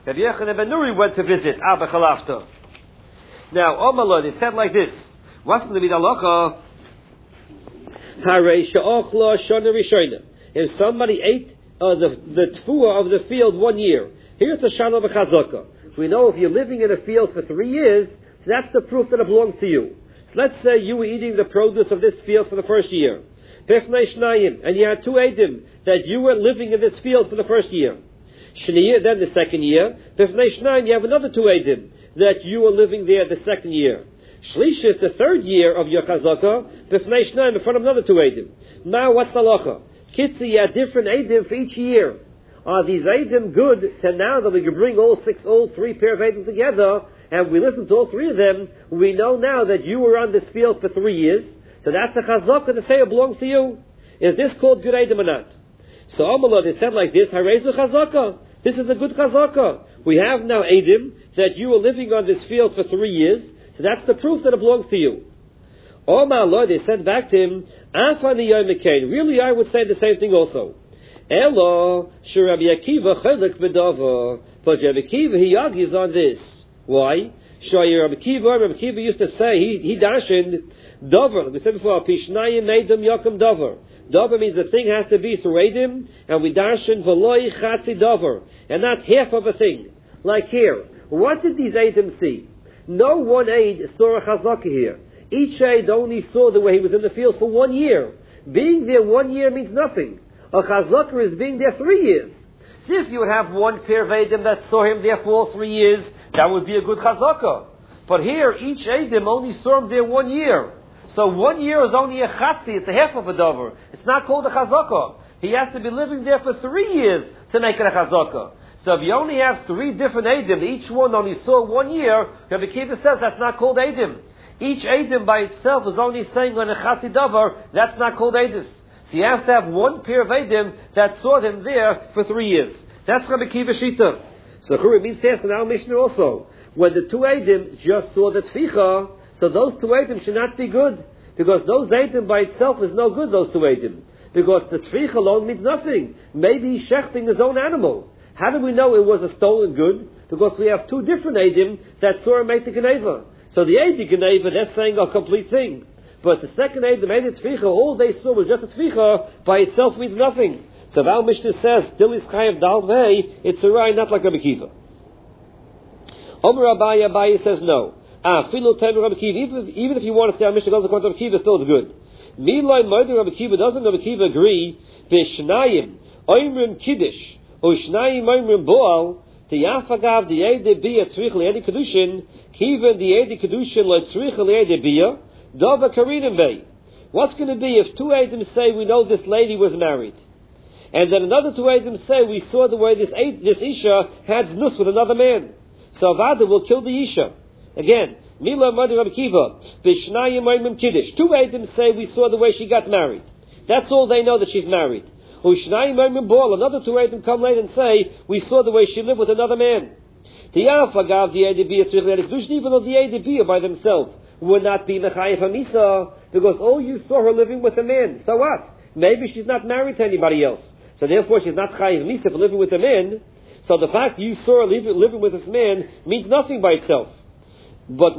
Rabbi Yochanan ben Nuri went to visit Abba Chalafta. Now, Omallah, they said like this. What's going to be the halacha? If somebody ate the tfuah of the field 1 year, here's a shana b'chazaka. We know if you're living in a field for 3 years, so that's the proof that it belongs to you. So let's say you were eating the produce of this field for the first year. And you had 2 edim that you were living in this field for the first year. Then the second year, you have another 2 edim that you were living there the second year. Shlish is the 3rd year of your chazaka, in front of another 2 edim. Now what's the halacha? Kitzi, you had different edim for each year. Are these edim good to now that we can bring all 3 pair of edim together, and we listen to all 3 of them, we know now that you were on this field for 3 years, so that's a chazaka to say it belongs to you. Is this called good edim or not? So Amallah, they said like this, Harezu chazaka. This is a good chazaka. We have now edim that you were living on this field for 3 years, so that's the proof that it belongs to you. Omallah, they said back to him, Afani Yom Mekain. Really, I would say the same thing also. Elo, Rabbi Akiva chelik b'dava. But Rabbi Akiva, he argues on this. Why? Rabbi Akiva used to say, he dashened, davar, like we said before, pishnayim meidem yakum davar. Davar means the thing has to be through edim, and we dashen v'loi chatzi davar, and not half of a thing. Like here, what did these edim see? No one aid saw a chazaka here. Each aid only saw the way he was in the field for 1 year. Being there 1 year means nothing. A chazaka is being there 3 years. So if you would have 1 pair of edim that saw him there for all 3 years, that would be a good chazaka. But here, each edim only saw him there 1 year. So 1 year is only a chatzi, it's a half of a davar. It's not called a chazaka. He has to be living there for 3 years to make it a chazaka. So if you only have 3 different edim, each one only saw 1 year, Rabbi Akiva says that's not called edim. Each edim by itself is only saying on a chatzi davar, that's not called edis. So you have to have 1 pair of edim that saw him there for 3 years. That's Rabbi Akiva Shita. So it means to ask in our Mishnah also, when the 2 edim just saw the tficha, so those 2 edim should not be good. Because those edim by itself is no good, those 2 edim. Because the tficha alone means nothing. Maybe he's shechting his own animal. How do we know it was a stolen good? Because we have 2 different edim that saw him make the geneva. So the Eidi Geneva, they're saying a complete thing. But the second Eid, the Eid Tficha, all they saw was just a Tficha, by itself means nothing. So our Mishnah says, Dilis Chayav Dal Vei, it's a Rai, not like Rabbi Akiva. Omer Abaye says no. Filo Tem Rabbi Akiva, even if you want to say our Mishnah goes according to Rabbi Akiva, still is good. Milai Murder Rabbi Akiva, doesn't Rabbi Akiva agree, Vishnayim, Oimrim Kiddush, Ushnayim Oimrim Boal, the Yafagav, the Eide Bia, Tzrich Le'edi Kedushin, Kiven, the Eide Kedushin, Le'tzrich Le'edi Bia, Dava Karinim Bey. What's going to be if 2 Eidim say we know this lady was married, and then another 2 Eidim say we saw the way this Isha had znus with another man? So Avada will kill the Isha. Again, Mila Mother Rabbi Akiva, Vishnayim Oimim Kiddush. 2 Eidim say we saw the way she got married. That's all they know, that she's married. Another 2 Eidim come later and say, we saw the way she lived with another man. Even though the Eidibiyah by themselves would not be Mechayev Hamisa, because all you saw her living with a man. So what? Maybe she's not married to anybody else. So therefore she's not Chayev Hamisa for living with a man. So the fact you saw her living with this man means nothing by itself. But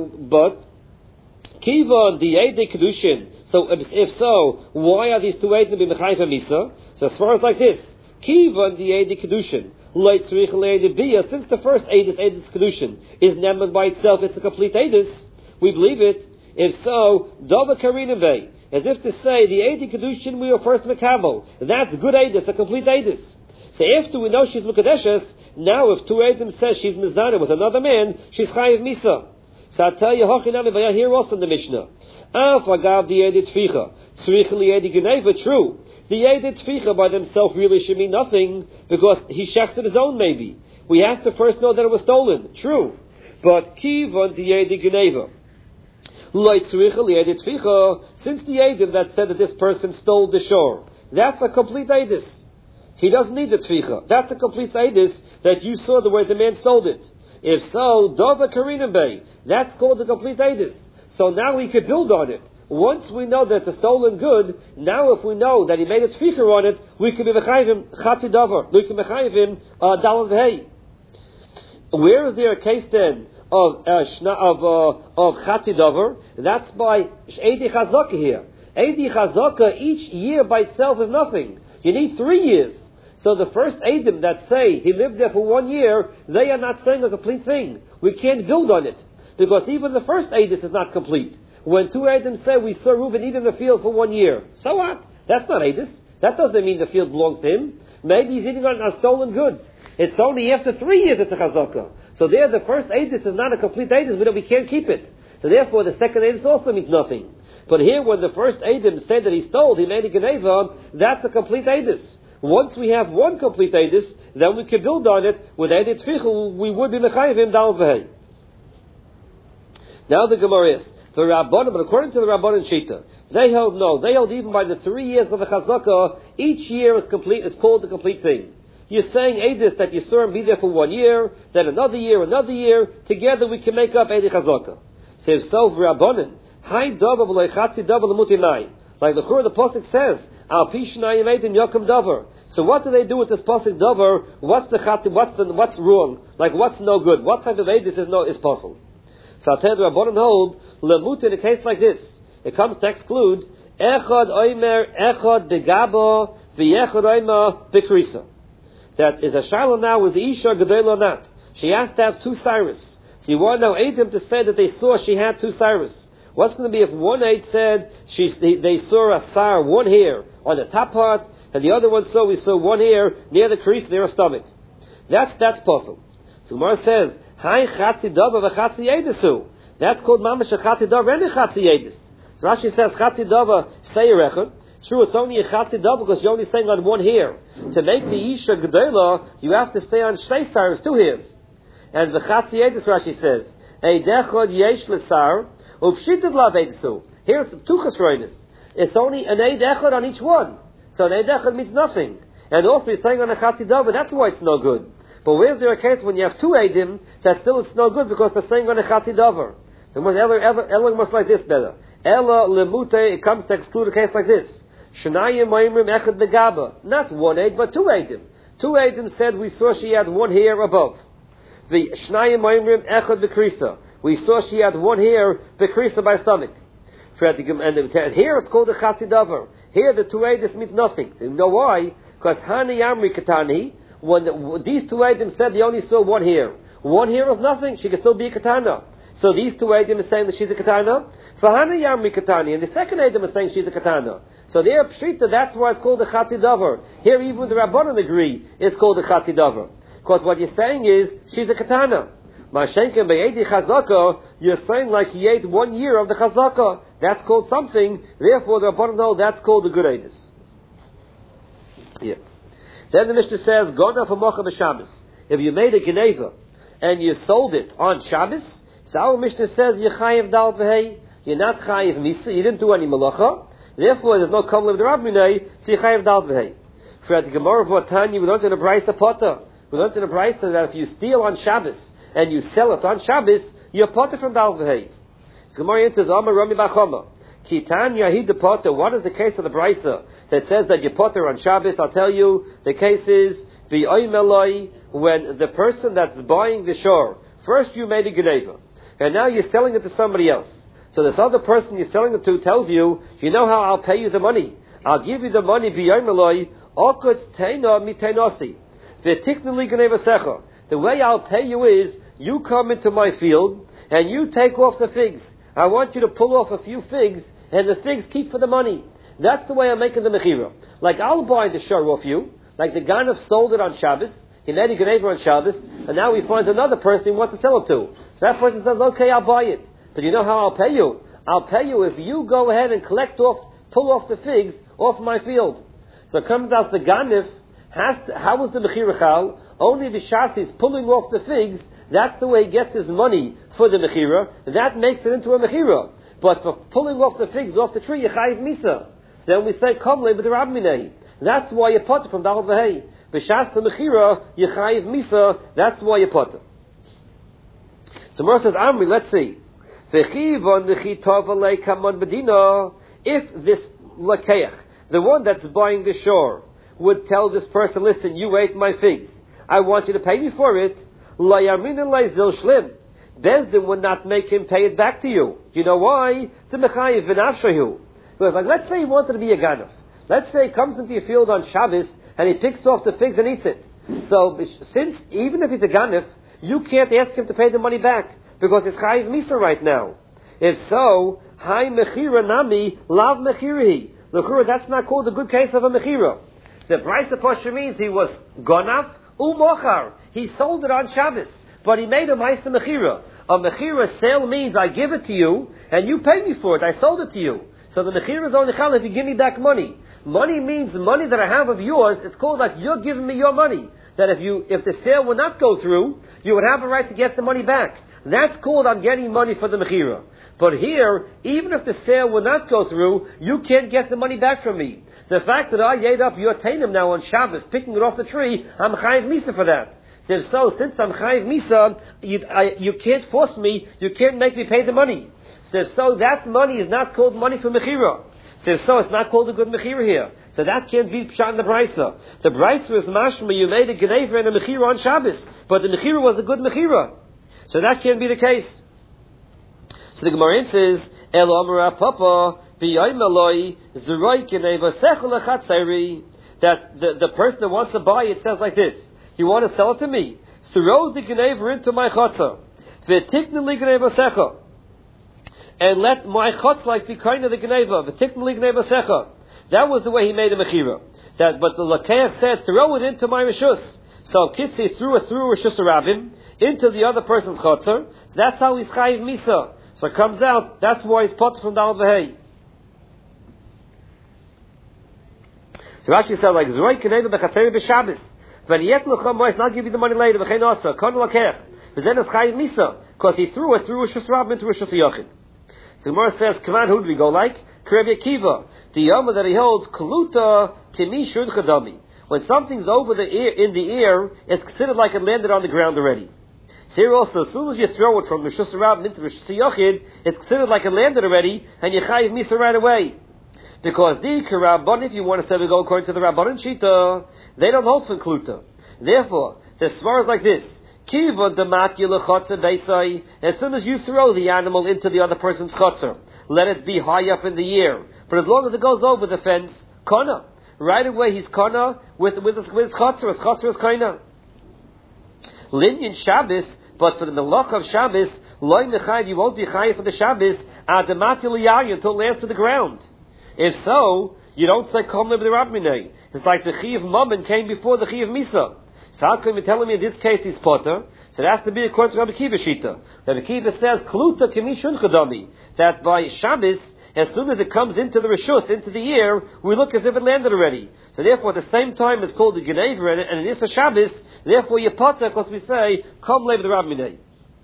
Kiva, the Eidei Kedushin, so if so, why are these 2 Eidim be Mechayev Hamisa? So as far as like this, Kiva, the Eidei Kedushin, since the first Eidis Kedushin is Neman by itself, it's a complete Eidis, we believe it. If so, Dova Karinave, as if to say, the Eidis Kedushin we were first Mekabel. That's good Eidis, a complete Eidis. So after we know she's Mekadeshes, now if 2 Eidim says she's Mizana with another man, she's Chayiv Misa. So I tell you, here also in the Mishnah. Afagav the Eidis Tficha, Tzrich Liedi Geneva, true. The Eidit Tficha by themselves really should mean nothing, because he shechted his own maybe. We have to first know that it was stolen. True. But Kiva the Eidit Geneva. Since the Eidim that said that this person stole the shore, that's a complete Eidis. He doesn't need the Tficha. That's a complete Eidis that you saw the way the man stole it. If so, Dova Karinam Bey, that's called a complete Eidis. So now we could build on it. Once we know that it's a stolen good, now if we know that he made a tficher on it, we can be mechayim chatzi davar. We can mechayim dalad v'hei. Where is there a case then of Chati Davar? That's by Eidi Chazaka here. Eidi Chazaka, each year by itself is nothing. You need 3 years. So the first Eidim that say he lived there for 1 year, they are not saying a complete thing. We can't build on it. Because even the first Eidis is not complete. When 2 Eidim say we saw Reuben eat in the field for 1 year. So what? That's not Eidis. That doesn't mean the field belongs to him. Maybe he's eating on stolen goods. It's only after 3 years it's a chazaka. So there the first Eidis is not a complete Eidis, but we can't keep it. So therefore the second Eidis also means nothing. But here when the first Eidim said that he stole, he made a Geneva, that's a complete Eidis. Once we have one complete Eidis, then we can build on it. With Eidit Tfichel, we would be Mechayivim Dal V'hei. Now the Gemara is, the Rabbanim, but according to the Rabbanim Shita, they held no. They held even by the 3 years of the Chazaka, each year is complete, is called the complete thing. You're saying Eidis that you saw him be there for 1 year, then another year, together we can make up Eidit Chazaka. Says so for Rabbanim, Hai Dava v'loi Chatzi Dava l'mutinai. Like the Chur, the Pasuk says, Al Pishnayim Eidim Yakum Davar. So what do they do with this Pasuk Davar? What's the Chatzi, what's wrong? Like what's no good? What type of Eidis is possible? So I'll tell you, the Rabbanim hold, Lemut in a case like this, it comes to exclude, Echad Oimer, Echad Begaba, V'Echad Oimer, Bekrisa. That is a Shiloh now with the Isha Gedel or not. She has to have 2 Cyrus. So you want now Eidim to say that they saw she had 2 Cyrus. What's going to be if one Eid said they saw a Sar, 1 hair on the top part, and the other one saw we saw 1 hair near the crease near her stomach. That's possible. So Gemara says, Hai Chatzi Dava v'Chatzi Eidisu. That's called Mamash Chatzi Dava and Chatzi Eidis. So Rashi says Chatzi Dava stay Rechon. True, it's only a Chatzi Dava because you're only staying on 1 hair. To make the Isha Gedela, you have to stay on Shtei Saras, 2 hairs. And the Chatzi Eidis, Rashi says, Eidechod Yesh L'Sar, Uvshitad Lav Eidisu. Here it's 2 Chesroinis. It's only an Eidechod on each one. So an Eidechod means nothing. And also you're saying on a Chatzi Dava, that's why it's no good. But where's there a case when you have 2 Eidim, that still it's no good because they're saying on a Chatzi Davar? So Ella must like this better. Ella Lemute, it comes to exclude a case like this. Shnayim Moimrim Echad Begaba. Not 1 Eid, but 2 Eidim. 2 Eidim said we saw she had 1 hair above. The Shnayim Moimrim Echad Bekrisa. We saw she had 1 hair Bekrisa by stomach. And here it's called a Chatzi Davar. Here the 2 Eidim means nothing. You know why? Because Hani Amri Katani, when these 2 Eidim said they only saw 1 hair. 1 hair is nothing. She can still be a katana. So these 2 Eidim are saying that she's a katana. Fahana Yamri Katani. And the second Eidim is saying she's a katana. So there, Pshita, that's why it's called the Chatzi Davar. Here even the Rabbanan agree it's called the Chatzi Davar. Because what you're saying is she's a katana. Mashenken Be'edi Chazaka, you're saying like he ate 1 year of the Chazaka. That's called something. Therefore the Rabbanan know that's called the good Eidis. Yeah. Then the Mishnah says, Gona for Mocha b'Shabbos. If you made a Geneva and you sold it on Shabbos, so our Mishnah says, you're Chayiv Dal V'hei, you're not Chayiv Misa, you didn't do any Malacha, therefore there's no Kamlev the Rabbinai, so you're Chayiv Dal V'hei. For the Gemara of Vatanya, we learned in a Brisa Potter. We learned in a Brisa that if you steal on Shabbos and you sell it on Shabbos, you're Potter from Dal V'hei. So Gemara says, Amar Rami Bachoma. Kitan Yahid the Potter. What is the case of the Brisa that says that you Potter on Shabbos? I'll tell you, the case is V'oimeloi, when the person that's buying the shore, first you made a Geneva, and now you're selling it to somebody else. So this other person you're selling it to tells you, you know how I'll pay you the money? I'll give you the money V'oimeloi, Okutz Teina Mitenosi. V'tiknuli Geneva Secha. The way I'll pay you is, you come into my field, and you take off the figs. I want you to pull off a few figs, and the figs keep for the money. That's the way I'm making the mechira. Like I'll buy the shor off you, like the Ganav sold it on Shabbos, he made a Geneva on Shabbos, and now he finds another person he wants to sell it to. So that person says, okay, I'll buy it. But you know how I'll pay you? I'll pay you if you go ahead and pull off the figs off my field. So it comes out the Ganav, how is the mechira chal? Only the Shas is pulling off the figs. That's the way he gets his money for the mechira. That makes it into a mechira. But for pulling off the figs off the tree, you chayiv misa. So then we say, kom le b'derab minei. That's why you potter from Dal V'hei. B'shas the mechira, you chayiv misa. That's why you potter. So Mor says, Amri, let's see. V'chivon v'chitov alei kamon bedina. If this lakeach, the one that's buying the shore, would tell this person, listen, you ate my figs. I want you to pay me for it. La Yamin Zil Shlim. Bezdin would not make him pay it back to you. Do you know why? It's a mechayiv v'nafshahu. Because, like, let's say he wanted to be a ganef. Let's say he comes into your field on Shabbos and he picks off the figs and eats it. So, since, even if he's a ganef, you can't ask him to pay the money back because it's chayiv misa right now. If so, hai mechira nami lav mechirihi. L'chura, that's not called a good case of a mechira. The price of Pasha means he was gonav u'mochar. He sold it on Shabbos, but he made a ma'isa mechira. A mechira sale means I give it to you and you pay me for it. I sold it to you. So the mechira is only chal if you give me back money. Money means money that I have of yours. It's called like you're giving me your money. That if the sale would not go through, you would have a right to get the money back. That's called I'm getting money for the mechira. But here, even if the sale would not go through, you can't get the money back from me. The fact that I ate up your tainim now on Shabbos, picking it off the tree, I'm chayiv misa for that. So since I'm chayiv misa, you can't force me, you can't make me pay the money. So that money is not called money for mechira. So it's not called a good mechira here. So that can't be pshat in the brisa. The brisa is mashma, you made a genever and a mechira on Shabbos, but the mechira was a good mechira. So that can't be the case. So the Gemara says, El Amara Papa, B'yayim Eloi, Zeroi Geneva Sechel Achatzeri, that the person that wants to buy it says like this, you want to sell it to me, throw the Geneva into my Chatzah, V'tikneli Geneva Sechel, and let my Chatzah be kind of the Geneva, V'tikneli Geneva Sechel. That was the way he made a Mechira. But the Lakeach says, throw it into my Rishus. So Kitzi threw it through Rishus Rabim, into the other person's Chatzah, so that's how he's Chayiv Misa. So it comes out, that's why he's put from Dal V'hei. So Rashi said, like, Zroi Keneva B'chateri B'Shabbos. V'niyet L'cham Mois, and I'll give you the money later, V'chein Asa, Kon L'kech. But then it's Chayiv Misa, because he threw it through Rishus Rabim into Rishus Yochid. So Gemara says, Kaman, who do we go like? Kerev Yekiva. The Yoma that he holds, Kaluta Kimi Shun Chadami. When something's over the ear, in the air, it's considered like it landed on the ground already. Here also, as soon as you throw it from Rishus Rabim into Rishus Yochid, it's considered like it landed already, and you chayiv misa right away. Because the Rabban, if you want to say we go according to the Rabbanan Shita, they don't hold for Kluta. Therefore, the Svar is like this: Kiva dematya lechotzer beisai. As soon as you throw the animal into the other person's chotzer, let it be high up in the air. But as long as it goes over the fence, kana. Right away, he's kana with his chotzer. His chotzer is kana. Linyan Shabbos. But for the melach of Shabbos, loy mechayiv, you won't be chayiv for the Shabbos adamat yiliyah until it lands to the ground. If so, you don't say kom le b'derabminei. It's like the chiv mammon came before the chiv misa. So how come you're telling me in this case he's potter? So it has to be according to Rabbi Kiva Shita. Rabbi Kiva says kluta kemishun kadami, that by Shabbos, as soon as it comes into the rishus, into the air, we look as if it landed already. So therefore, at the same time, it's called the Genever, and it is a Shabbos. Therefore, you potter because we say kom lev the Rabminei.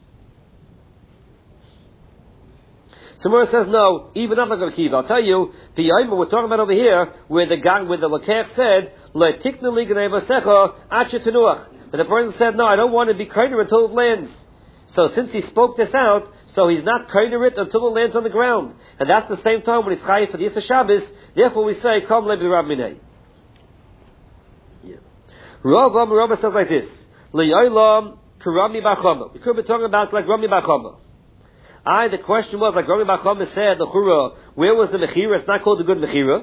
Samura says no, even not like Rabbi Kiva. I'll tell you, the Yom we're talking about over here, where the Lakeach said le tikneli Genever secha acha tenuach. And the person said, no, I don't want to be kinder until it lands. So since he spoke this out, so he's not kinder it until it lands on the ground. And that's the same time when it's chayiv for the Yisra Shabbos, therefore we say, kom lev Rabminei. Rav says like this, L'yolam Rami bar Chama. We could be talking about like Rami bar Chama. The question was, like Rami bar Chama said, L'chura, where was the Mechira? It's not called the good Mechira.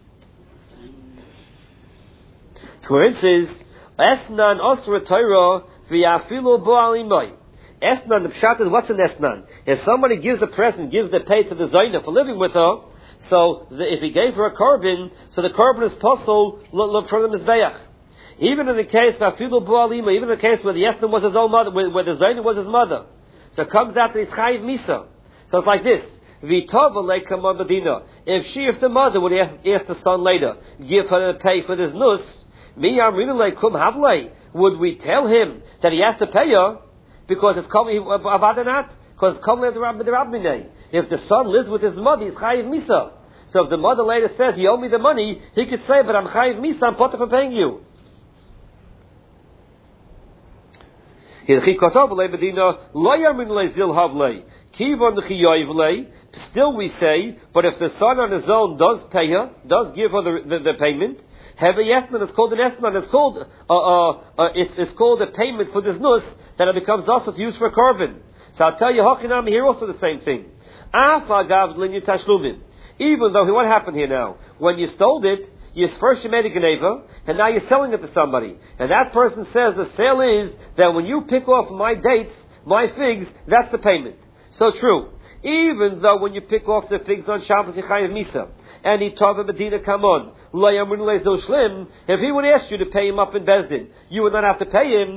So where it says, Esnan Osra Torah v'yafilu bo alimoi. Esnan, the pshat is, what's an Esnan? If somebody gives a present, gives the pay to the Zaina for living with her, so if he gave her a korban, so the korban is possible, look from the Mizbeach. Even in the case of Afilu bo alima, even in the case where the Esnan was his own mother, where the Zaina was his mother, so it comes out that it's Chayiv Misa. So it's like this. If the mother would ask the son later, give her the pay for this nus, would we tell him that he has to pay her because it's coming avadanat? Because it's coming the Rabbinei. If the son lives with his mother, he's Chayiv Misa. So if the mother later says, you owe me the money, he could say, but I'm Chayiv Misa, I'm potter for paying you. Still we say, but if the son on his own does pay her, does give her the payment, Heve Yesman, it's called an Esman, it's called a payment for this nus, that it becomes also used for carbon. So I'll tell you, Hakinam here also the same thing. Even though, what happened here now? When you stole it, you made a geneva, and now you're selling it to somebody. And that person says the sale is that when you pick off my dates, my figs, that's the payment. So true. Even though when you pick off the figs on Shabbos, Yechayev Misa, and he tov Medina Kamon, if he would ask you to pay him up in Bezdin, you would not have to pay him.